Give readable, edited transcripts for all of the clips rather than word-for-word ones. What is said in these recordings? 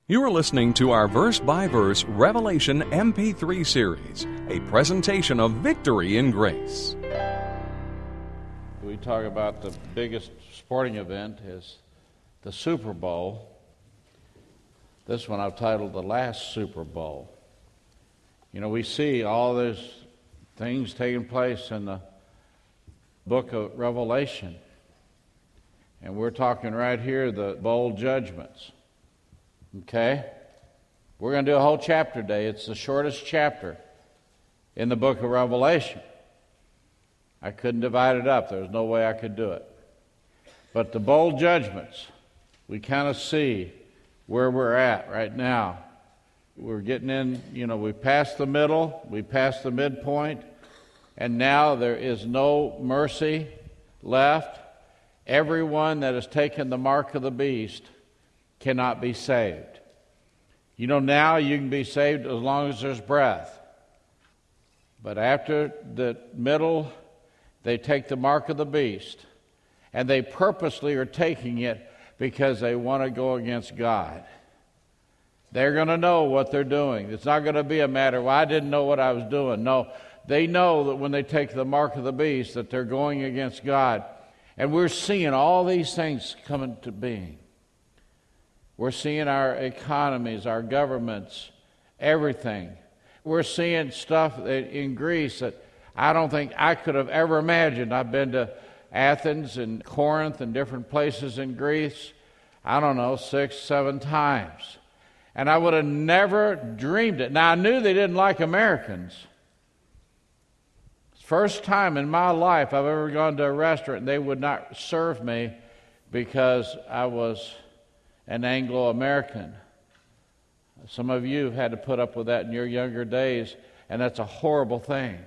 You are listening to our verse-by-verse Revelation MP3 series, a presentation of Victory in Grace. We talk about the biggest sporting event is the Super Bowl. This one I've titled The Last Super Bowl. You know, we see all these things taking place in the book of Revelation. And we're talking right here, the bowl judgments. Okay? We're going to do a whole chapter today. It's the shortest chapter in the book of Revelation. I couldn't divide it up. There's no way I could do it. But the bowl judgments, we kind of see where we're at right now. We're getting in, we passed the middle, we passed the midpoint, and now there is no mercy left. Everyone that has taken the mark of the beast cannot be saved. Now you can be saved as long as there's breath. But after the middle, they take the mark of the beast, and they purposely are taking it because they want to go against God. They're going to know what they're doing. It's not going to be a matter, well, I didn't know what I was doing. No, they know that when they take the mark of the beast that they're going against God. And we're seeing all these things coming to being. We're seeing our economies, our governments, everything. We're seeing stuff in Greece that I don't think I could have ever imagined. I've been to Athens and Corinth and different places in Greece, 6, 7 times. And I would have never dreamed it. Now, I knew they didn't like Americans. First time in my life I've ever gone to a restaurant and they would not serve me because I was an Anglo-American. Some of you have had to put up with that in your younger days, and that's a horrible thing.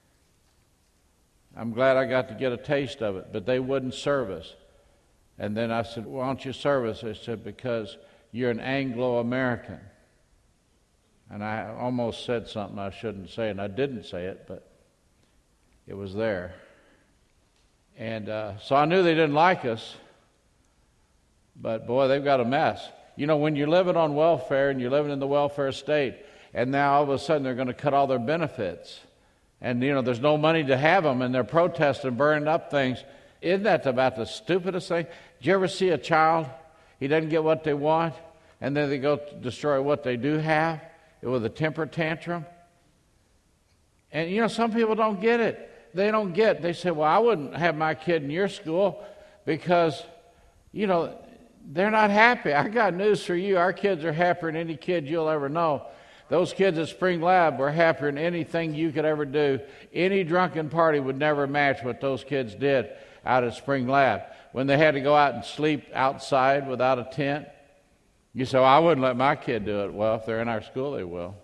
I'm glad I got to get a taste of it, but they wouldn't serve us. And then I said, why don't you serve us? They said, because you're an Anglo-American. And I almost said something I shouldn't say, and I didn't say it, but it was there. And so I knew they didn't like us. But boy, they've got a mess. When you're living on welfare and you're living in the welfare state, and now all of a sudden they're going to cut all their benefits. And, there's no money to have them, and they're protesting, burning up things. Isn't that about the stupidest thing? Did you ever see a child? He doesn't get what they want, and then they go to destroy what they do have with a temper tantrum. And, some people don't get it. They don't get it. They say, well, I wouldn't have my kid in your school because, they're not happy. I got news for you. Our kids are happier than any kid you'll ever know. Those kids at Spring Lab were happier than anything you could ever do. Any drunken party would never match what those kids did out at Spring Lab. When they had to go out and sleep outside without a tent, you say, well, I wouldn't let my kid do it. Well, if they're in our school, they will.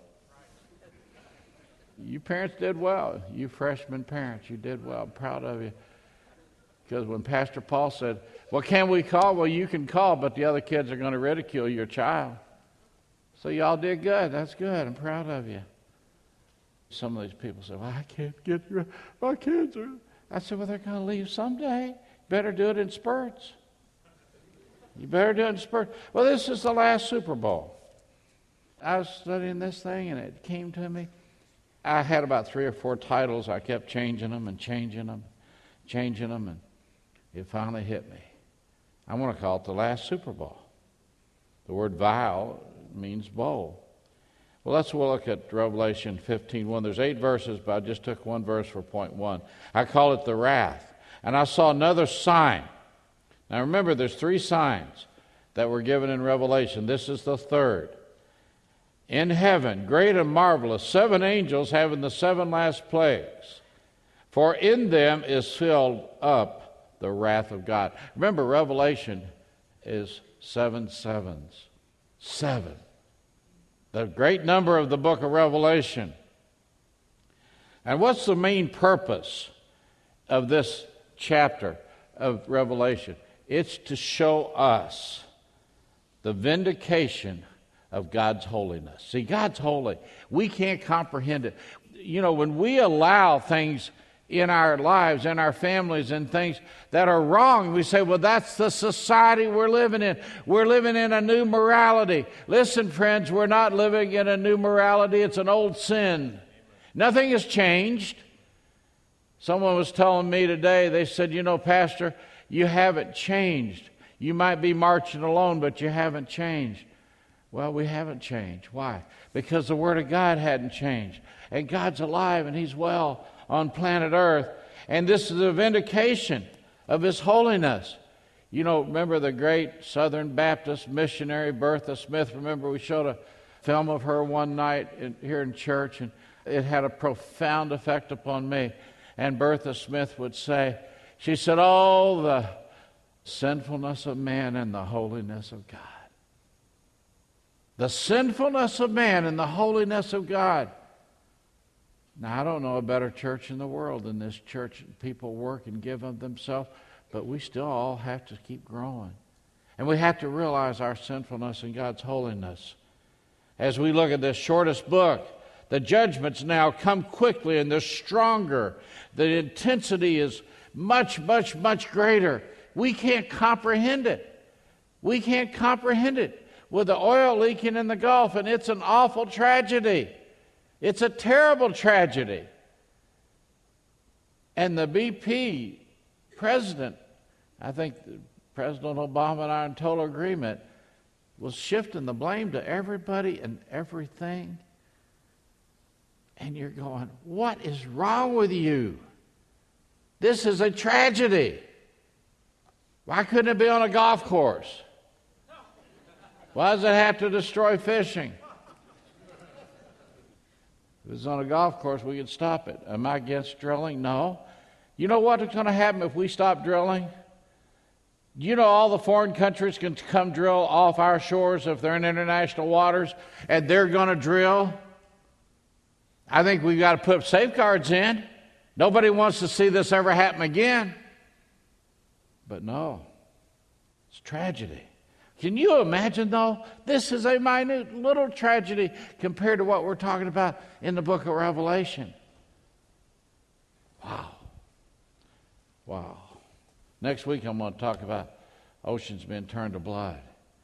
You parents did well. You freshman parents, you did well. I'm proud of you. Because when Pastor Paul said, well, can we call? Well, you can call, but the other kids are going to ridicule your child. So y'all did good. That's good. I'm proud of you. Some of these people say, well, I can't get my kids. I said, well, they're going to leave someday. Better do it in spurts. You better do it in spurts. Well, this is the last Super Bowl. I was studying this thing, and it came to me. I had about 3 or 4 titles. I kept changing them, and it finally hit me. I want to call it the last Super Bowl. The word vial means bowl. Well, let's look at Revelation 15:1. There's 8 verses, but I just took 1 verse for point 1. I call it the wrath. And I saw another sign. Now remember, there's 3 signs that were given in Revelation. This is the 3rd. In heaven, great and marvelous, 7 angels having the 7 last plagues. For in them is filled up the wrath of God. Remember, Revelation is 7 sevens. 7. The great number of the book of Revelation. And what's the main purpose of this chapter of Revelation? It's to show us the vindication of God's holiness. See, God's holy. We can't comprehend it. When we allow things in our lives, in our families, and things that are wrong. We say, well, that's the society we're living in. We're living in a new morality. Listen, friends, we're not living in a new morality. It's an old sin. Nothing has changed. Someone was telling me today, they said, you know, Pastor, you haven't changed. You might be marching alone, but you haven't changed. Well, we haven't changed. Why? Because the Word of God hadn't changed. And God's alive and He's well on planet Earth. And this is a vindication of His holiness. You know, remember the great Southern Baptist missionary Bertha Smith? Remember we showed a film of her one night here in church, and it had a profound effect upon me. And Bertha Smith would say, she said, oh, the sinfulness of man and the holiness of God. The sinfulness of man and the holiness of God. Now, I don't know a better church in the world than this church. People work and give of themselves, but we still all have to keep growing. And we have to realize our sinfulness and God's holiness. As we look at this shortest book, the judgments now come quickly and they're stronger. The intensity is much, much, much greater. We can't comprehend it. We can't comprehend it. With the oil leaking in the Gulf, and it's an awful tragedy. It's a terrible tragedy. And the BP president, I think President Obama and I are in total agreement, was shifting the blame to everybody and everything. And you're going, what is wrong with you? This is a tragedy. Why couldn't it be on a golf course? Why does it have to destroy fishing? If it was on a golf course, we could stop it. Am I against drilling? No. You know what is going to happen if we stop drilling? You know all the foreign countries can come drill off our shores if they're in international waters, and they're going to drill? I think we've got to put safeguards in. Nobody wants to see this ever happen again. But no, it's tragedy. Can you imagine, though? This is a minute little tragedy compared to what we're talking about in the book of Revelation. Wow. Wow. Next week I'm going to talk about oceans being turned to blood.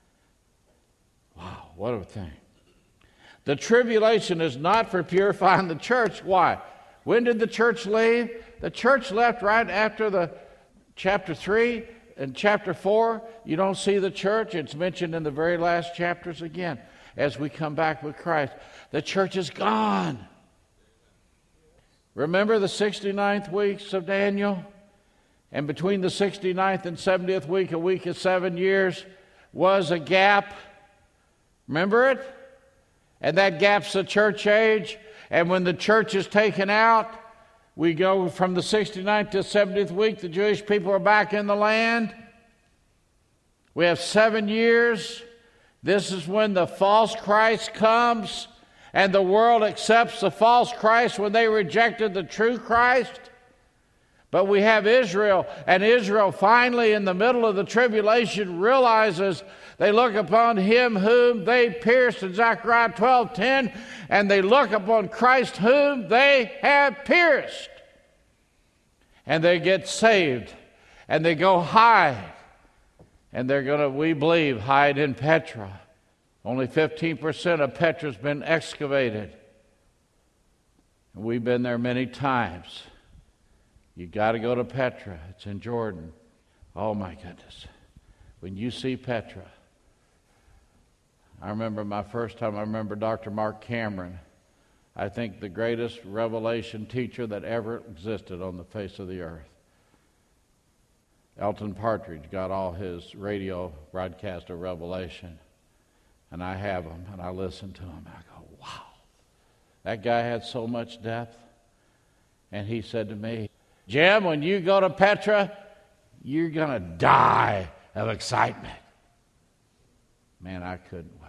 Wow, what a thing. The tribulation is not for purifying the church. Why? When did the church leave? The church left right after the chapter 3. In chapter 4, you don't see the church. It's mentioned in the very last chapters again as we come back with Christ. The church is gone. Remember the 69th weeks of Daniel? And between the 69th and 70th week, a week of 7 years, was a gap. Remember it? And that gap's the church age. And when the church is taken out, we go from the 69th to 70th week, the Jewish people are back in the land. We have 7 years. This is when the false Christ comes, and the world accepts the false Christ when they rejected the true Christ. But we have Israel, and Israel finally in the middle of the tribulation realizes they look upon Him whom they pierced in Zechariah 12:10, and they look upon Christ whom they have pierced. And they get saved, and they go hide, and they're going to, we believe, hide in Petra. Only 15% of Petra's been excavated. And we've been there many times. You got to go to Petra. It's in Jordan. Oh my goodness. When you see Petra, I remember my first time, I remember Dr. Mark Cameron. I think the greatest revelation teacher that ever existed on the face of the earth. Elton Partridge got all his radio broadcast of Revelation, and I have them, and I listen to them. I go, wow, that guy had so much depth. And he said to me, Jim, when you go to Petra, you're going to die of excitement. Man, I couldn't wait.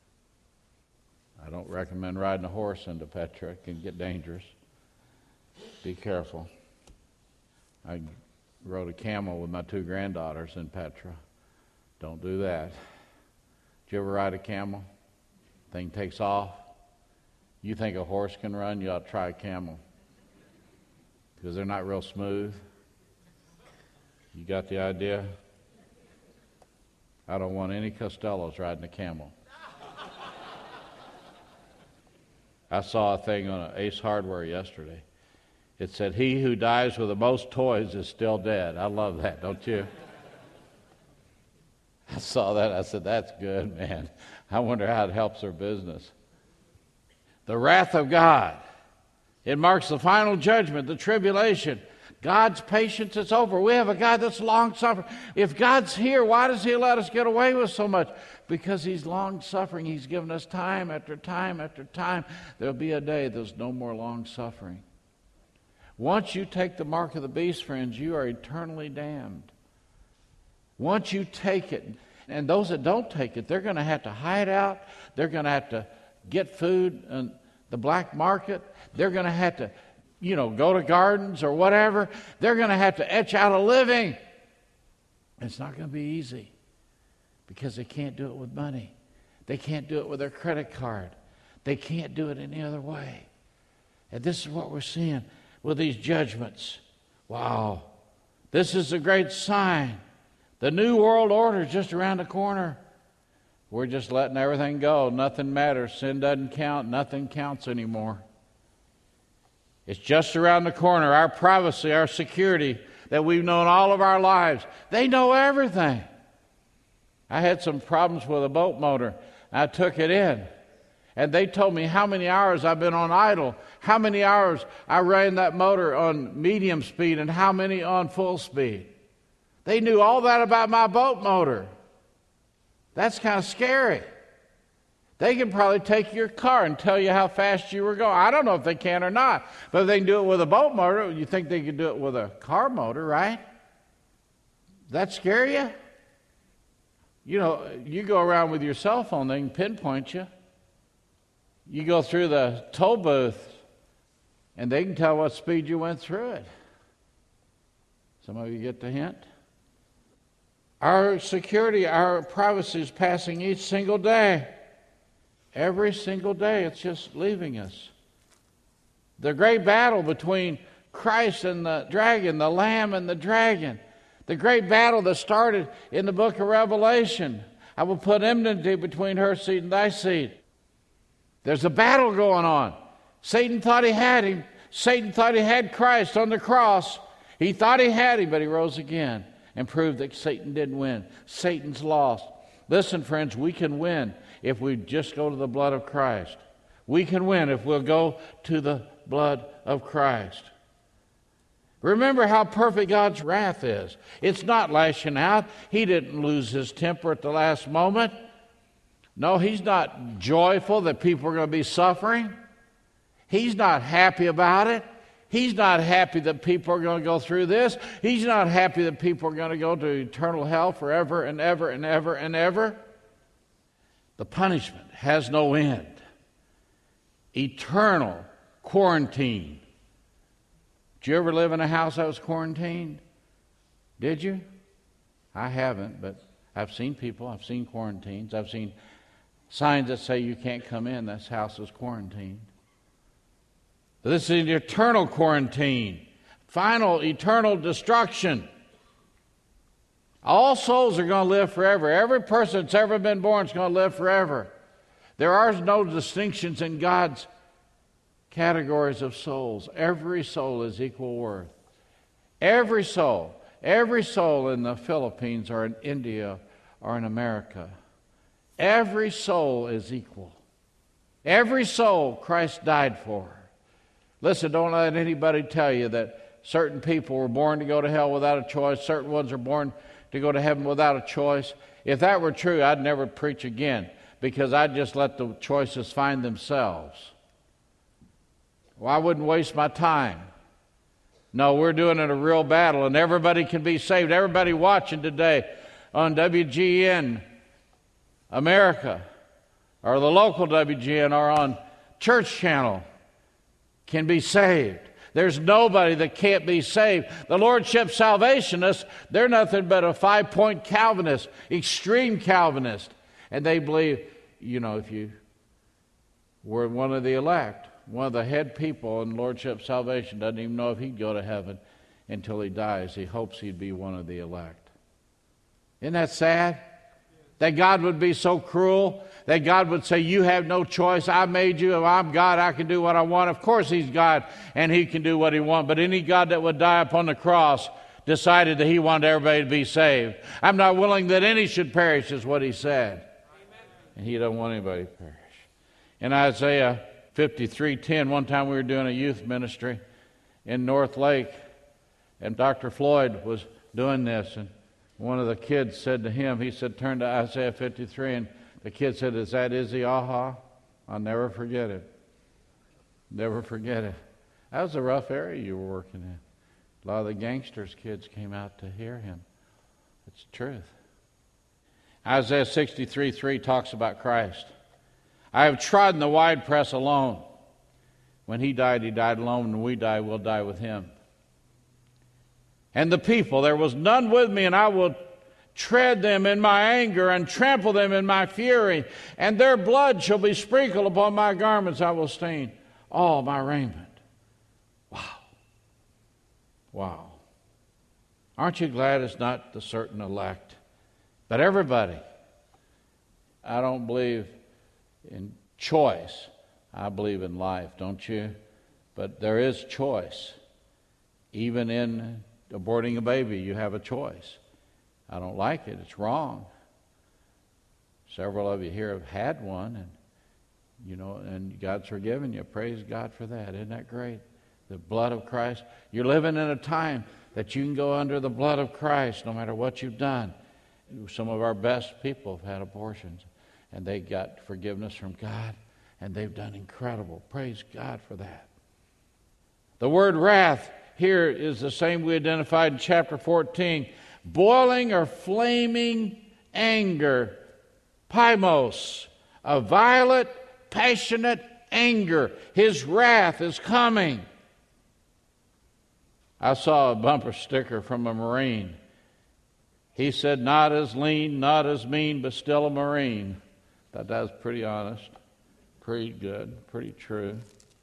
I don't recommend riding a horse into Petra. It can get dangerous. Be careful. I rode a camel with my 2 granddaughters in Petra. Don't do that. Did you ever ride a camel? Thing takes off. You think a horse can run, you ought to try a camel. because they're not real smooth. You got the idea? I don't want any Costellos riding a camel. I saw a thing on Ace Hardware yesterday. It said, "He who dies with the most toys is still dead." I love that, don't you? I saw that. I said, that's good, man. I wonder how it helps their business. The wrath of God. It marks the final judgment, the tribulation. God's patience is over. We have a God that's long-suffering. If God's here, why does He let us get away with so much? Because He's long-suffering. He's given us time after time after time. There'll be a day there's no more long-suffering. Once you take the mark of the beast, friends, you are eternally damned. Once you take it, and those that don't take it, they're going to have to hide out. They're going to have to get food in the black market. They're going to have to, go to gardens or whatever. They're going to have to etch out a living. It's not going to be easy because they can't do it with money. They can't do it with their credit card. They can't do it any other way. And this is what we're seeing with these judgments. Wow. This is a great sign. The New World Order is just around the corner. We're just letting everything go. Nothing matters. Sin doesn't count. Nothing counts anymore. It's just around the corner. Our privacy, our security that we've known all of our lives. They know everything. I had some problems with a boat motor. I took it in. And they told me how many hours I've been on idle, how many hours I ran that motor on medium speed, and how many on full speed. They knew all that about my boat motor. That's kind of scary. They can probably take your car and tell you how fast you were going. I don't know if they can or not, but if they can do it with a boat motor, you think they could do it with a car motor, right? Does that scare you? You go around with your cell phone, they can pinpoint you. You go through the toll booth, and they can tell what speed you went through it. Some of you get the hint? Our security, our privacy is passing each single day. Every single day, it's just leaving us. The great battle between Christ and the dragon, the Lamb and the dragon. The great battle that started in the book of Revelation. I will put enmity between her seed and thy seed. There's a battle going on. Satan thought he had him. Satan thought he had Christ on the cross. He thought he had him, but he rose again and proved that Satan didn't win. Satan's lost. Listen, friends, we can win if we just go to the blood of Christ. We can win if we'll go to the blood of Christ. Remember how perfect God's wrath is. It's not lashing out. He didn't lose his temper at the last moment. No, he's not joyful that people are going to be suffering. He's not happy about it. He's not happy that people are going to go through this. He's not happy that people are going to go to eternal hell forever and ever and ever and ever. The punishment has no end. Eternal quarantine. Did you ever live in a house that was quarantined? Did you? I haven't, but I've seen people. I've seen quarantines. I've seen signs that say you can't come in. This house is quarantined. This is an eternal quarantine. Final eternal destruction. All souls are going to live forever. Every person that's ever been born is going to live forever. There are no distinctions in God's categories of souls. Every soul is equal worth. Every soul in the Philippines or in India or in America, every soul is equal. Every soul Christ died for. Listen, don't let anybody tell you that certain people were born to go to hell without a choice, certain ones are born to go to heaven without a choice. If that were true, I'd never preach again, because I'd just let the choices find themselves. Well, I wouldn't waste my time. No, we're doing it a real battle, and everybody can be saved. Everybody watching today on WGN America or the local WGN or on Church Channel can be saved. There's nobody that can't be saved. The Lordship Salvationists, they're nothing but a 5-point Calvinist, extreme Calvinist. And they believe, if you were one of the elect, one of the head people in Lordship Salvation, doesn't even know if he'd go to heaven until he dies. He hopes he'd be one of the elect. Isn't that sad? That God would be so cruel, that God would say, you have no choice. I made you. If I'm God, I can do what I want. Of course he's God, and he can do what he wants. But any God that would die upon the cross decided that he wanted everybody to be saved. I'm not willing that any should perish, is what he said. And he don't want anybody to perish. In Isaiah 53:10, one time we were doing a youth ministry in North Lake, and Dr. Floyd was doing this, and one of the kids said to him, he said, turn to Isaiah 53, and the kid said, is that Izzy Aha? I'll never forget it. Never forget it. That was a rough area you were working in. A lot of the gangsters' kids came out to hear him. It's the truth. Isaiah 63:3 talks about Christ. I have trodden the wide press alone. When he died alone. When we die, we'll die with him. And the people, there was none with me, and I will tread them in my anger and trample them in my fury, and their blood shall be sprinkled upon my garments. I will stain all my raiment. Wow. Wow. Aren't you glad it's not the certain elect, but everybody? I don't believe in choice. I believe in life, don't you? But there is choice. Even in aborting a baby, you have a choice. I don't like it. It's wrong. Several of you here have had one, and God's forgiven you. Praise God for that. Isn't that great? The blood of Christ. You're living in a time that you can go under the blood of Christ no matter what you've done. Some of our best people have had abortions, and they got forgiveness from God, and they've done incredible. Praise God for that. The word wrath here is the same we identified in chapter 14. Boiling or flaming anger. Paimos. A violent, passionate anger. His wrath is coming. I saw a bumper sticker from a Marine. He said, not as lean, not as mean, but still a Marine. Thought that was pretty honest, pretty good, pretty true.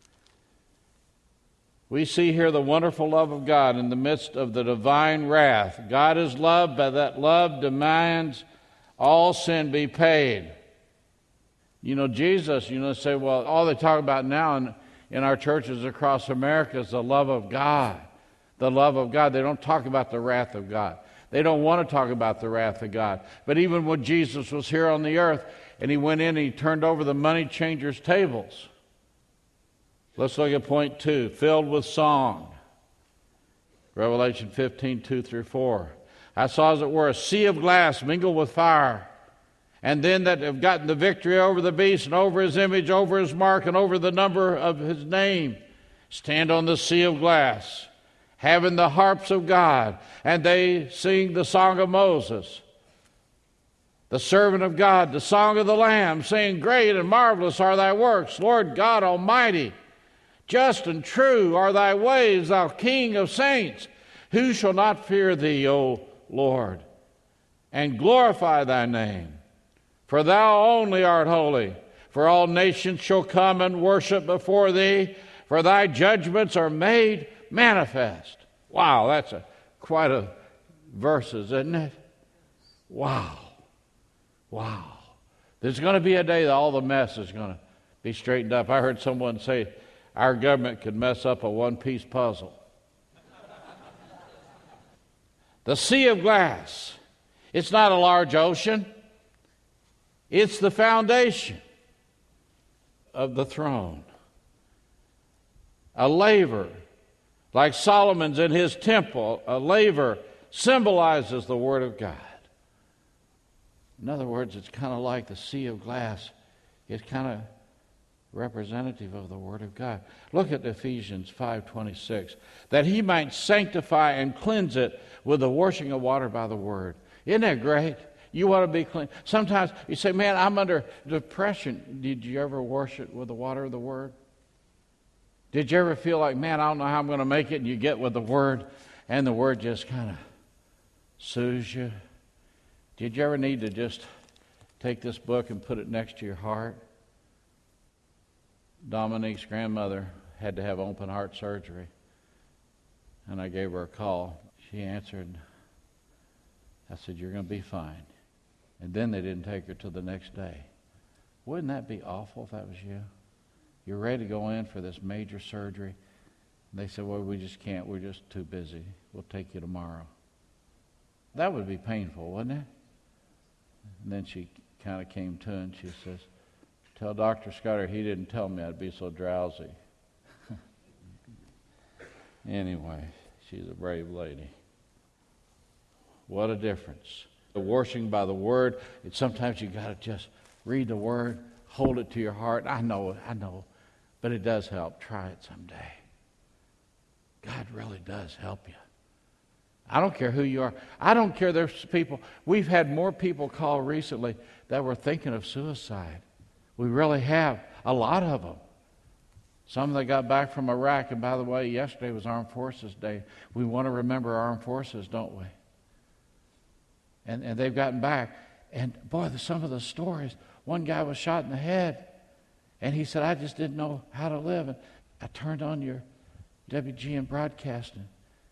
We see here the wonderful love of God in the midst of the divine wrath. God is love, but that love demands all sin be paid. Jesus, say, well, all they talk about now in our churches across America is the love of God. The love of God. They don't talk about the wrath of God. They don't want to talk about the wrath of God. But even when Jesus was here on the earth and he went in and he turned over the money changers' tables. Let's look at point 2, filled with song. Revelation 15:2-4. I saw as it were a sea of glass mingled with fire. And then that have gotten the victory over the beast and over his image, over his mark, and over the number of his name, stand on the sea of glass, having the harps of God, and they sing the song of Moses, the servant of God, the song of the Lamb, saying, great and marvelous are thy works, Lord God Almighty. Just and true are thy ways, thou King of saints. Who shall not fear thee, O Lord, and glorify thy name? For thou only art holy. For all nations shall come and worship before thee, for thy judgments are made manifest. Wow, that's quite a verses, isn't it? Wow. Wow. There's going to be a day that all the mess is going to be straightened up. I heard someone say our government could mess up a one-piece puzzle. The sea of glass. It's not a large ocean. It's the foundation of the throne. A laver, like Solomon's in his temple, a laver symbolizes the Word of God. In other words, it's kind of like the sea of glass. It's kind of representative of the Word of God. Look at Ephesians 5:26. That he might sanctify and cleanse it with the washing of water by the Word. Isn't that great? You want to be clean. Sometimes you say, man, I'm under depression. Did you ever wash it with the water of the Word? Did you ever feel like, man, I don't know how I'm going to make it, and you get with the Word, and the Word just kind of soothes you? Did you ever need to just take this book and put it next to your heart? Dominique's grandmother had to have open heart surgery, and I gave her a call. She answered. I said, "You're going to be fine." And then they didn't take her till the next day. Wouldn't that be awful if that was you? You're ready to go in for this major surgery. And they said, "Well, we just can't. We're just too busy. We'll take you tomorrow." That would be painful, wouldn't it? And then she kind of came to and she says, "Tell Dr. Scudder he didn't tell me I'd be so drowsy." Anyway, she's a brave lady. What a difference. The washing by the Word, sometimes you got to just read the Word, hold it to your heart. I know, but it does help. Try it someday. God really does help you. I don't care who you are. I don't care. There's people. We've had more people call recently that were thinking of suicide. We really have. A lot of them. Some that got back from Iraq. And by the way, yesterday was Armed Forces Day. We want to remember our armed forces, don't we? And they've gotten back. And boy, some of the stories. One guy was shot in the head. And he said, "I just didn't know how to live." And I turned on your WGN broadcasting.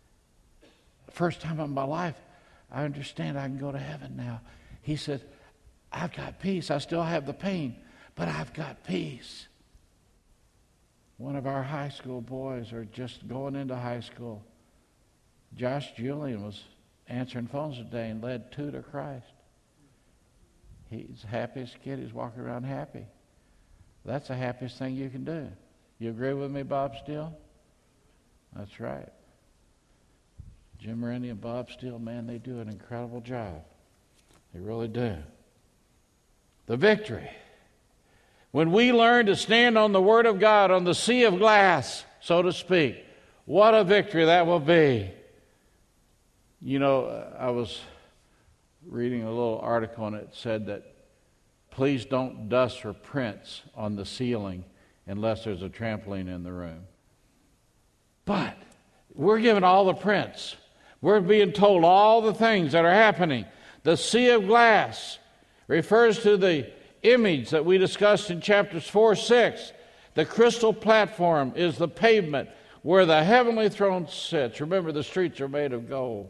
First time in my life, I understand I can go to heaven now. He said, "I've got peace. I still have the pain, but I've got peace." One of our high school boys, or just going into high school, Josh Julian, was answering phones today and led 2 to Christ. He's the happiest kid. He's walking around happy. That's the happiest thing you can do. You agree with me, Bob Steele? That's right. Jim Randy and Bob Steele, man, they do an incredible job. They really do. The victory. When we learn to stand on the Word of God, on the sea of glass, so to speak, what a victory that will be. You know, I was reading a little article and it said that please don't dust or prints on the ceiling unless there's a trampoline in the room. But we're given all the prints. We're being told all the things that are happening. The sea of glass refers to the image that we discussed in chapters 4, 6. The crystal platform is the pavement where the heavenly throne sits. Remember, the streets are made of gold.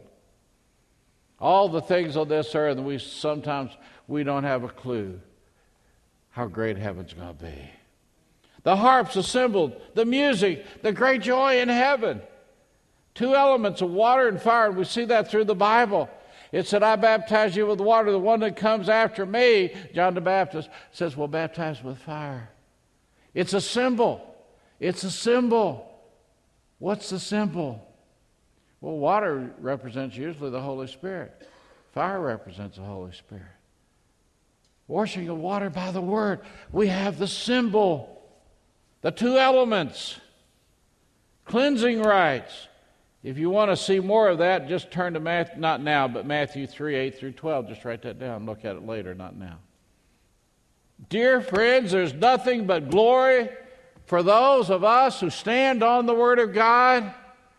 All the things on this earth, and sometimes we don't have a clue how great heaven's going to be. The harps assembled, the music, the great joy in heaven. 2 elements of water and fire, and we see that through the Bible. It said, "I baptize you with water. The one that comes after me," John the Baptist, says, "will baptize with fire." It's a symbol. It's a symbol. What's the symbol? Well, water represents usually the Holy Spirit. Fire represents the Holy Spirit. Washing of water by the Word. We have the symbol. The 2 elements. Cleansing rites. If you want to see more of that, just turn to Matthew, not now, but Matthew 3, 8 through 12. Just write that down. Look at it later, not now. Dear friends, there's nothing but glory for those of us who stand on the Word of God.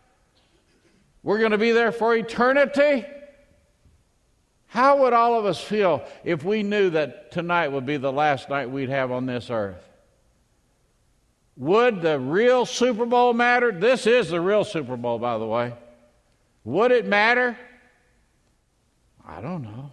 We're going to be there for eternity. How would all of us feel if we knew that tonight would be the last night we'd have on this earth? Would the real Super Bowl matter? This is the real Super Bowl, by the way. Would it matter? I don't know.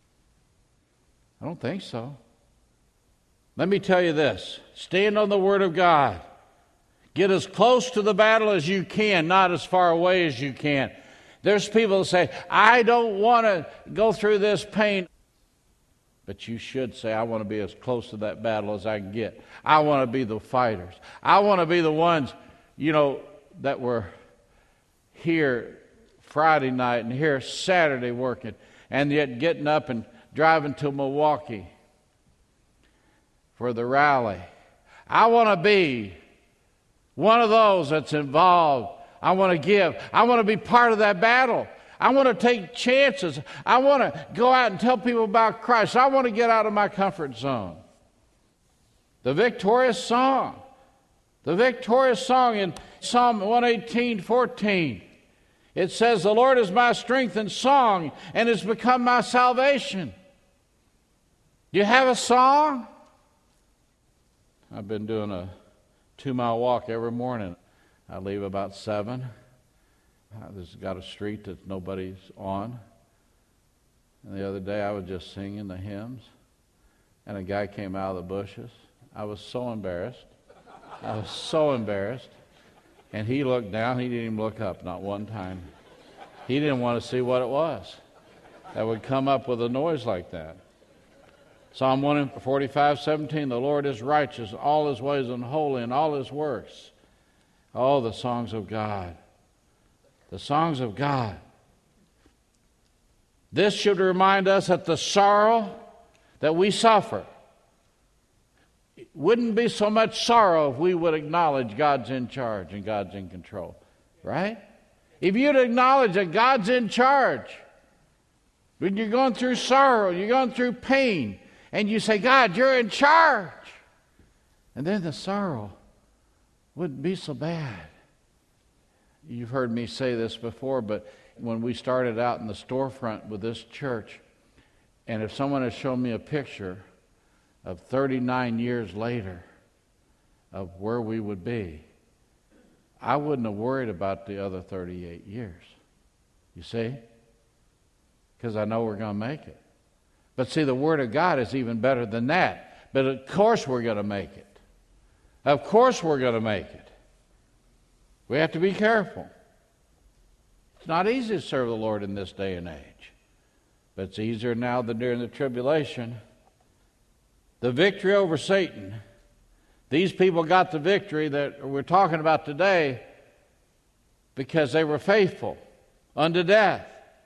I don't think so. Let me tell you this. Stand on the Word of God. Get as close to the battle as you can, not as far away as you can. There's people that say, "I don't want to go through this pain." But you should say, "I want to be as close to that battle as I can get. I want to be the fighters. I want to be the ones, that were here Friday night and here Saturday working, and yet getting up and driving to Milwaukee for the rally. I want to be one of those that's involved. I want to give. I want to be part of that battle. I want to take chances. I want to go out and tell people about Christ. I want to get out of my comfort zone." The victorious song. The victorious song in Psalm 118:14. It says, "The Lord is my strength and song, and has become my salvation." Do you have a song? I've been doing a 2-mile walk every morning. I leave about 7. There's got a street that nobody's on. And the other day I was just singing the hymns, and a guy came out of the bushes. I was so embarrassed. And he looked down. He didn't even look up, not one time. He didn't want to see what it was that would come up with a noise like that. Psalm 145:17, the Lord is righteous, all his ways and holy, and all his works. Oh, the songs of God. The songs of God. This should remind us that the sorrow that we suffer wouldn't be so much sorrow if we would acknowledge God's in charge and God's in control. Right? If you'd acknowledge that God's in charge, when you're going through sorrow, you're going through pain, and you say, God, you're in charge, and then the sorrow wouldn't be so bad. You've heard me say this before, but when we started out in the storefront with this church, and if someone had shown me a picture of 39 years later of where we would be, I wouldn't have worried about the other 38 years. You see? Because I know we're going to make it. But see, the Word of God is even better than that. But of course we're going to make it. Of course we're going to make it. We have to be careful. It's not easy to serve the Lord in this day and age. But it's easier now than during the tribulation. The victory over Satan. These people got the victory that we're talking about today because they were faithful unto death.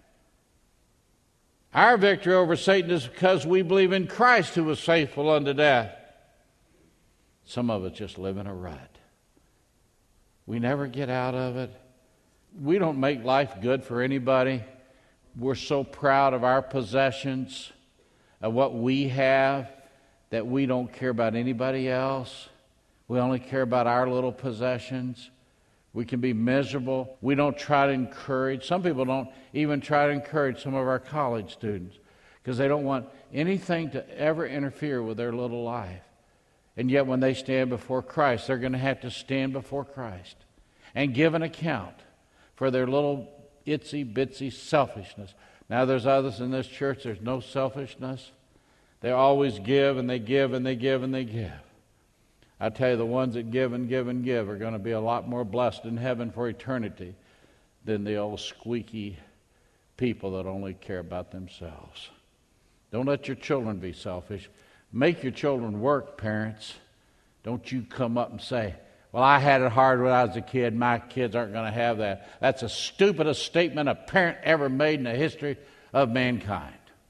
Our victory over Satan is because we believe in Christ who was faithful unto death. Some of us just live in a rut. We never get out of it. We don't make life good for anybody. We're so proud of our possessions, of what we have, that we don't care about anybody else. We only care about our little possessions. We can be miserable. We don't try to encourage. Some people don't even try to encourage some of our college students because they don't want anything to ever interfere with their little life. And yet when they stand before Christ, they're going to have to stand before Christ and give an account for their little itsy-bitsy selfishness. Now there's others in this church, there's no selfishness. They always give and they give and they give and they give. I tell you, the ones that give and give and give are going to be a lot more blessed in heaven for eternity than the old squeaky people that only care about themselves. Don't let your children be selfish. Make your children work, parents. Don't you come up and say, well, I had it hard when I was a kid. My kids aren't going to have that. That's the stupidest statement a parent ever made in the history of mankind.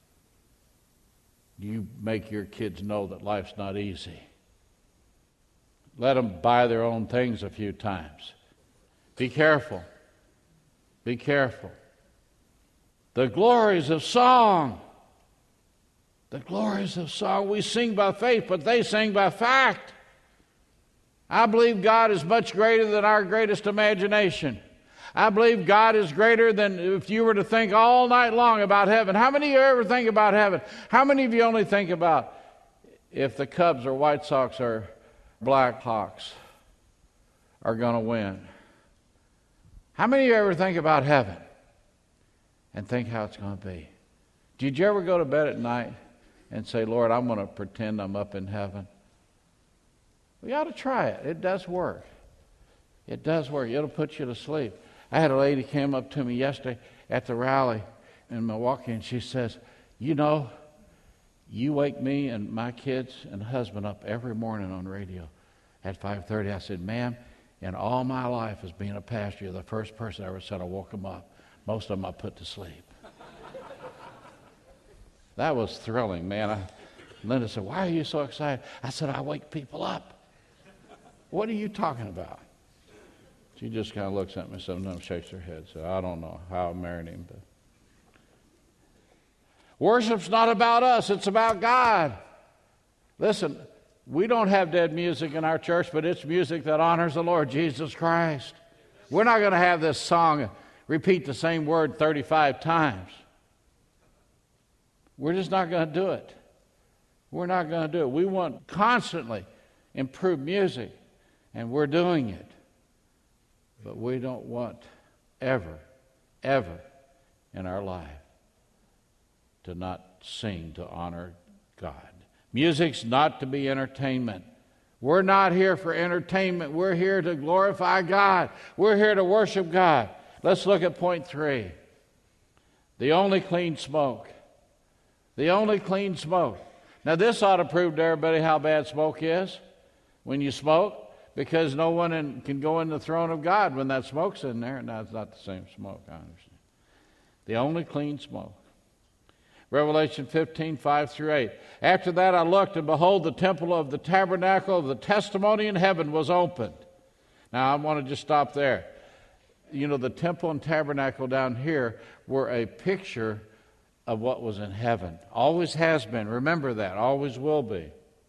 You make your kids know that life's not easy. Let them buy their own things a few times. Be careful. Be careful. The glories of song. The glories of song. We sing by faith, but they sing by fact. I believe God is much greater than our greatest imagination. I believe God is greater than if you were to think all night long about heaven. How many of you ever think about heaven? How many of you only think about if the Cubs or White Sox or Blackhawks are going to win? How many of you ever think about heaven and think how it's going to be? Did you ever go to bed at night and say, Lord, I'm going to pretend I'm up in heaven? We ought to try it. It does work. It does work. It'll put you to sleep. I had a lady came up to me yesterday at the rally in Milwaukee, and she says, you know, you wake me and my kids and husband up every morning on radio at 5:30. I said, ma'am, in all my life as being a pastor, you're the first person I ever said I woke them up. Most of them I put to sleep. That was thrilling, man. Linda said, why are you so excited? I said, I wake people up. What are you talking about? She just kind of looks at me, sometimes shakes her head. So I don't know how I married him. But worship's not about us, it's about God. Listen, we don't have dead music in our church, but it's music that honors the Lord Jesus Christ. We're not going to have this song repeat the same word 35 times. We're just not going to do it. We're not going to do it. We want constantly improved music. And we're doing it. But we don't want ever in our life to not sing to honor God. Music's not to be entertainment. We're not here for entertainment. We're here to glorify God. We're here to worship God. Let's look at point 3. The only clean smoke. The only clean smoke. Now this ought to prove to everybody how bad smoke is when you smoke, because no one can go in the throne of God when that smoke's in there. Now it's not the same smoke, I understand. The only clean smoke. Revelation 15, 5-8. After that I looked, and behold, the temple of the tabernacle of the testimony in heaven was opened. Now I want to just stop there. You know, the temple and tabernacle down here were a picture of what was in heaven. Always has been. Remember that. Always will be.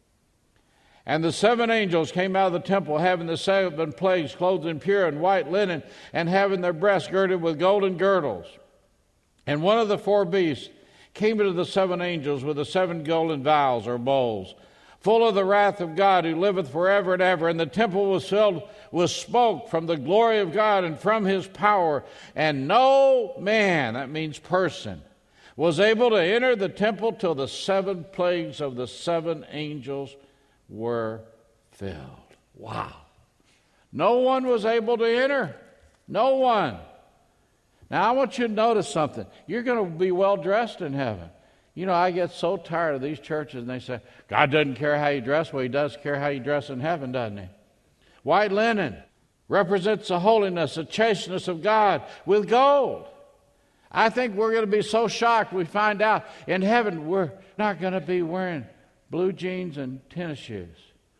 And the 7 angels came out of the temple, having the 7 plagues, clothed in pure and white linen, and having their breasts girded with golden girdles. And one of the 4 beasts came into the 7 angels with the 7 golden vials or bowls, full of the wrath of God, who liveth forever and ever. And the temple was filled with smoke from the glory of God and from his power. And no man, that means person, was able to enter the temple till the 7 plagues of the 7 angels were filled. Wow. No one was able to enter. No one. Now I want you to notice something. You're going to be well dressed in heaven. You know, I get so tired of these churches, and they say, God doesn't care how you dress. Well, he does care how you dress in heaven, doesn't he? White linen represents the holiness, the chasteness of God with gold. I think we're going to be so shocked we find out in heaven we're not going to be wearing blue jeans and tennis shoes.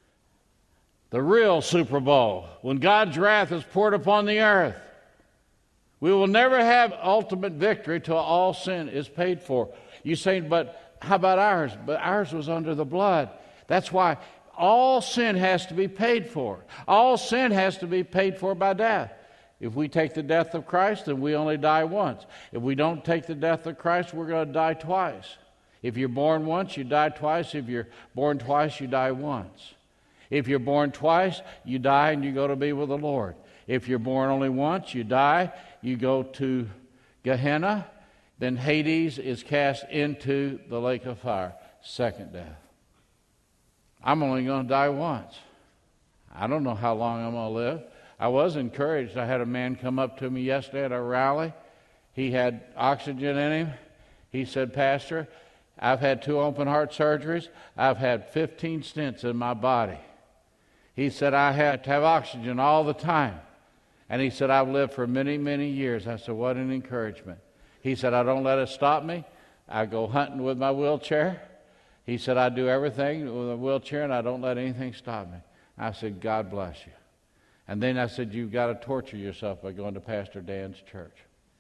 The real Super Bowl, when God's wrath is poured upon the earth. We will never have ultimate victory till all sin is paid for. You say, but how about ours? But ours was under the blood. That's why all sin has to be paid for. All sin has to be paid for by death. If we take the death of Christ, then we only die once. If we don't take the death of Christ, we're going to die twice. If you're born once, you die twice. If you're born twice, you die once. If you're born twice, you die and you go to be with the Lord. If you're born only once, you die, you go to Gehenna, then Hades is cast into the lake of fire. Second death. I'm only going to die once. I don't know how long I'm going to live. I was encouraged. I had a man come up to me yesterday at a rally. He had oxygen in him. He said, Pastor, I've had 2 open heart surgeries. I've had 15 stents in my body. He said, I had to have oxygen all the time. And he said, I've lived for many, many years. I said, what an encouragement. He said, I don't let it stop me. I go hunting with my wheelchair. He said, I do everything with a wheelchair, and I don't let anything stop me. I said, God bless you. And then I said, you've got to torture yourself by going to Pastor Dan's church.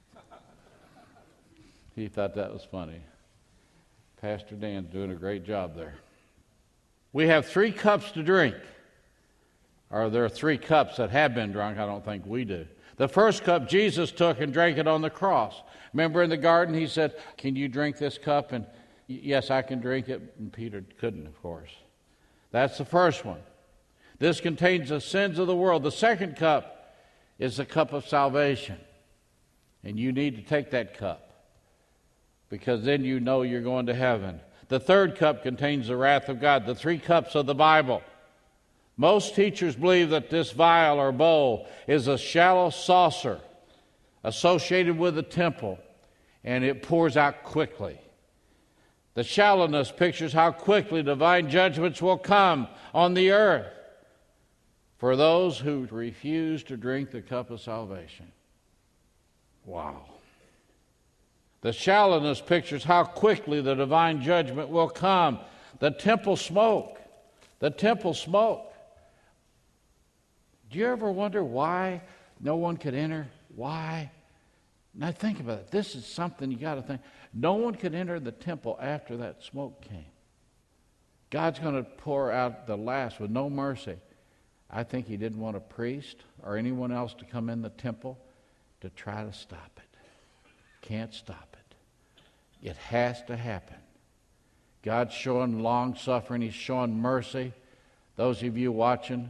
He thought that was funny. Pastor Dan's doing a great job there. We have 3 cups to drink. Or there are 3 cups that have been drunk. I don't think we do. The first cup Jesus took and drank it on the cross. Remember in the garden he said, can you drink this cup? And yes, I can drink it. And Peter couldn't, of course. That's the first one. This contains the sins of the world. The second cup is the cup of salvation. And you need to take that cup, because then you know you're going to heaven. The third cup contains the wrath of God. The 3 cups of the Bible. Most teachers believe that this vial or bowl is a shallow saucer associated with the temple, and it pours out quickly. The shallowness pictures how quickly divine judgments will come on the earth for those who refuse to drink the cup of salvation. Wow. The shallowness pictures how quickly the divine judgment will come. The temple smoke. The temple smoke. Do you ever wonder why no one could enter? Why? Now think about it. This is something you got to think. No one could enter the temple after that smoke came. God's going to pour out the last with no mercy. I think he didn't want a priest or anyone else to come in the temple to try to stop it. Can't stop it. It has to happen. God's showing long suffering. He's showing mercy. Those of you watching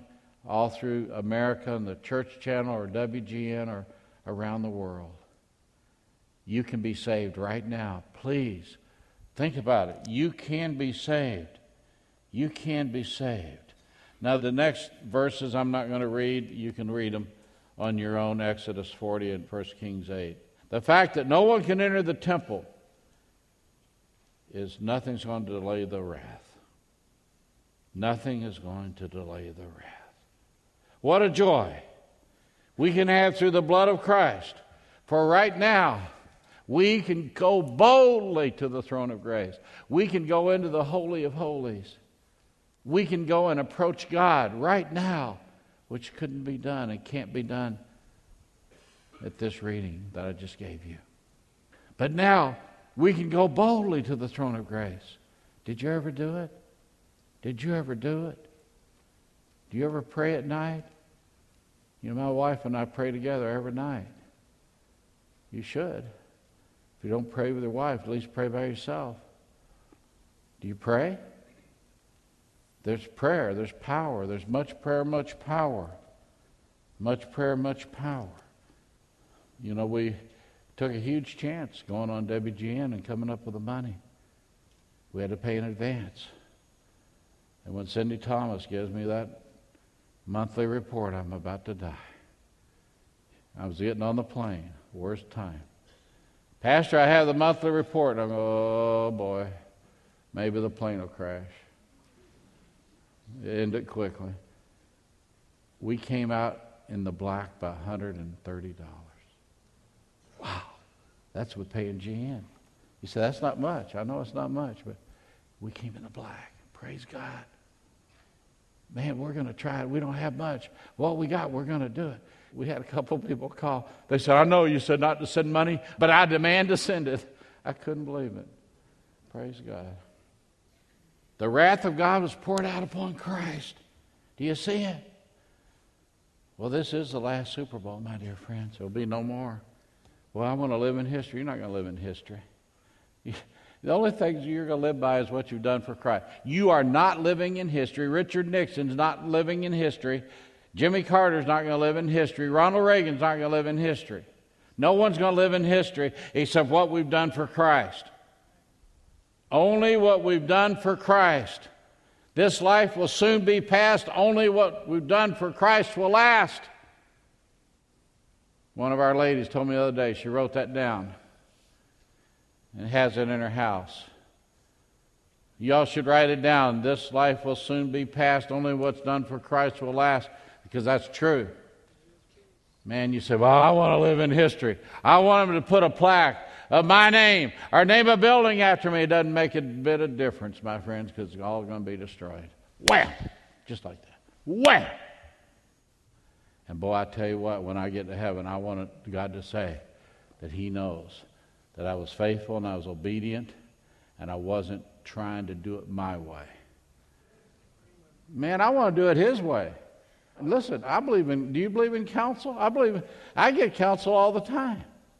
all through America and the Church Channel or WGN or around the world. You can be saved right now. Please, think about it. You can be saved. You can be saved. Now, the next verses I'm not going to read. You can read them on your own, Exodus 40 and 1 Kings 8. The fact that no one can enter the temple is nothing's going to delay the wrath. Nothing is going to delay the wrath. What a joy we can have through the blood of Christ. For right now, we can go boldly to the throne of grace. We can go into the Holy of Holies. We can go and approach God right now, which couldn't be done and can't be done at this reading that I just gave you. But now, we can go boldly to the throne of grace. Did you ever do it? Did you ever do it? Do you ever pray at night? You know, my wife and I pray together every night. You should. If you don't pray with your wife, at least pray by yourself. Do you pray? There's prayer, there's power. There's much prayer, much power. Much prayer, much power. You know, we took a huge chance going on WGN and coming up with the money. We had to pay in advance. And when Cindy Thomas gives me that monthly report, I'm about to die. I was getting on the plane, worst time. Pastor, I have the monthly report. I'm going, oh boy, maybe the plane will crash. It ended quickly. We came out in the black by $130. Wow, that's with paying GN. You say, that's not much. I know it's not much, but we came in the black. Praise God. Man, we're going to try it. We don't have much. What we got, we're going to do it. We had a couple people call. They said, I know you said not to send money, but I demand to send it. I couldn't believe it. Praise God. The wrath of God was poured out upon Christ. Do you see it? Well, this is the last Super Bowl, my dear friends. There'll be no more. Well, I want to live in history. You're not going to live in history. The only thing you're going to live by is what you've done for Christ. You are not living in history. Richard Nixon's not living in history. Jimmy Carter's not going to live in history. Ronald Reagan's not going to live in history. No one's going to live in history except what we've done for Christ. Only what we've done for Christ. This life will soon be past. Only what we've done for Christ will last. One of our ladies told me the other day, she wrote that down and has it in her house. Y'all should write it down. This life will soon be past. Only what's done for Christ will last, because that's true. Man, you say, well, I want to live in history. I want them to put a plaque of my name or name a building after me. It doesn't make a bit of difference, my friends, because it's all going to be destroyed. Wham! Just like that. Wham! And boy, I tell you what, when I get to heaven, I want God to say that He knows that I was faithful and I was obedient and I wasn't trying to do it my way. Man, I want to do it His way. Listen, do you believe in counsel? I get counsel all the time.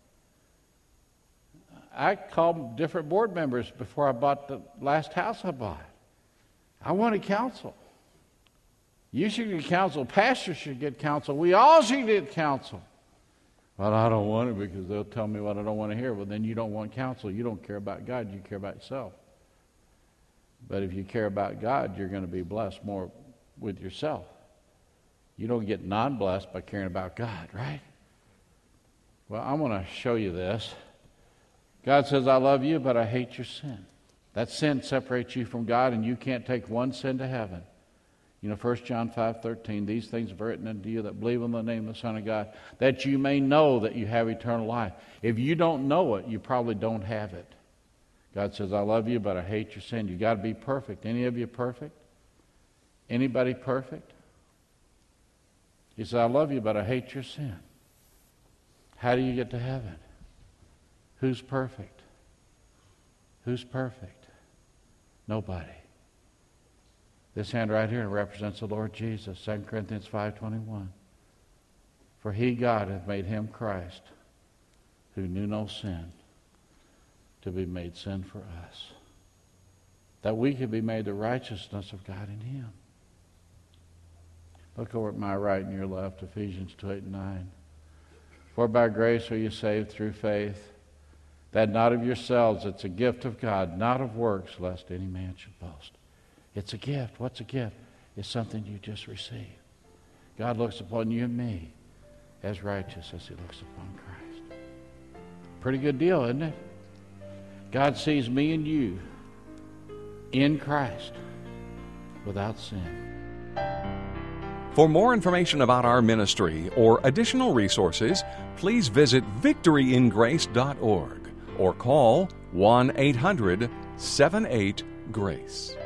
I called different board members before I bought the last house I bought. I wanted counsel. You should get counsel. Pastors should get counsel. We all should get counsel. Well, I don't want it because they'll tell me what I don't want to hear. Well, then you don't want counsel. You don't care about God. You care about yourself. But if you care about God, you're going to be blessed more with yourself. You don't get non-blessed by caring about God, right? Well, I want to show you this. God says, I love you, but I hate your sin. That sin separates you from God, and you can't take one sin to heaven. You know, 1 John 5:13, these things are written unto you that believe in the name of the Son of God, that you may know that you have eternal life. If you don't know it, you probably don't have it. God says, I love you, but I hate your sin. You've got to be perfect. Any of you perfect? Anybody perfect? He says, I love you, but I hate your sin. How do you get to heaven? Who's perfect? Who's perfect? Nobody. This hand right here represents the Lord Jesus, 2 Corinthians 5:21. For He, God, hath made Him, Christ, who knew no sin, to be made sin for us, that we could be made the righteousness of God in Him. Look over at my right and your left, Ephesians 2:8-9. For by grace are you saved through faith, that not of yourselves, it's a gift of God, not of works, lest any man should boast. It's a gift. What's a gift? It's something you just receive. God looks upon you and me as righteous as He looks upon Christ. Pretty good deal, isn't it? God sees me and you in Christ without sin. For more information about our ministry or additional resources, please visit victoryingrace.org or call 1-800-78-GRACE.